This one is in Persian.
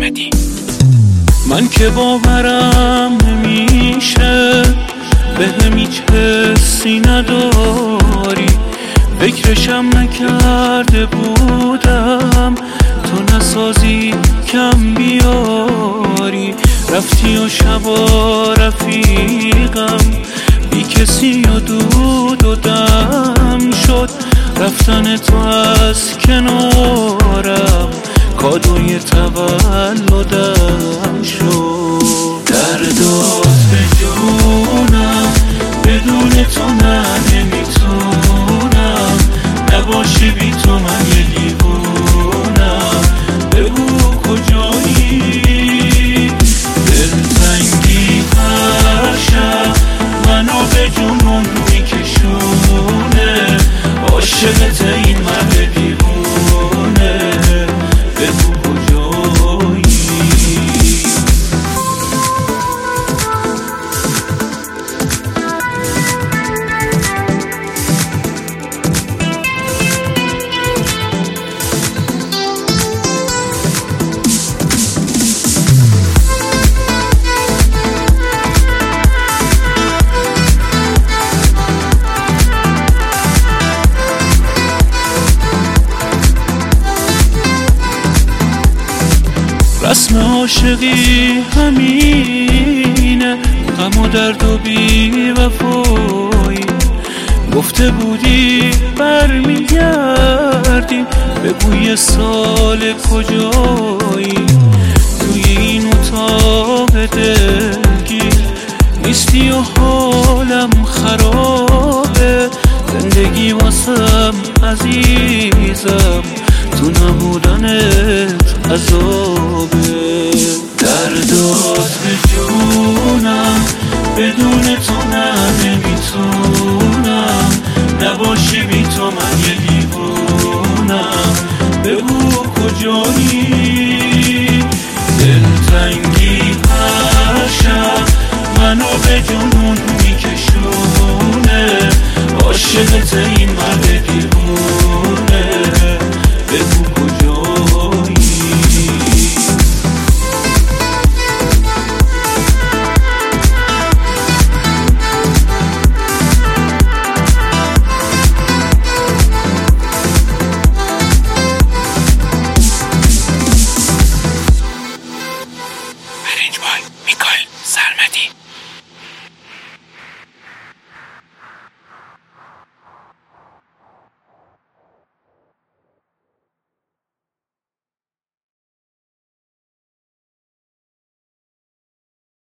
محمدی. من که باورم نمیشه به هیچ حسی نداری، فکرشم نکرده بودم تو نسازی کم بیاری. رفتی و شبا رفیقم بی کسی و دود و دم شد، رفتن تو از کنارم کادوی تولدم شد. دردات به جونم بدون تو نه نمیتونم، نباشی بی تو من یه دیوونم. بگو کجایی دلتنگی هر شب منو به جنون میکشونه، عاشقت این مرد دیوونه. بگو کجایی. رسم عاشقی همینه، غم و درد و بی وفایی. گفته بودی برمیگردی، بگو یه سال کجایی. توی این اتاق دلگیر نیستی و حالم خرابه، زندگی واسم عزیزم تو نبودنت عذابه. دردات به جونم بدون تو نه نمیتونم، نباشی بی تو من یه